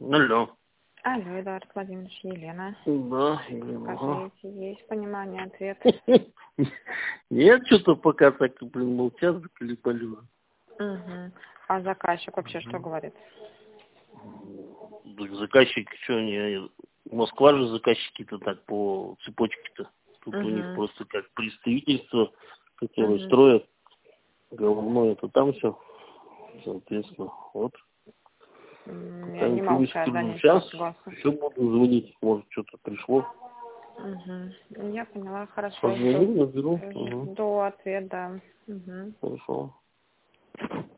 Алло. Алло, Эдуард Владимирович, Елена. Да, Елена. Скажите, есть понимание, ответ? Нет, что-то пока так, молчат, заколебали. Угу. А заказчик вообще что говорит? Так заказчик, что они... Москва же заказчики-то так по цепочке-то. Тут у них просто как представительство, которое строят. Головное это там все. Соответственно, вот. Я не могу сказать. Сейчас еще буду звонить. Может, что-то пришло. Я поняла, хорошо. Позвоню, наберу. Жду ответа. Хорошо.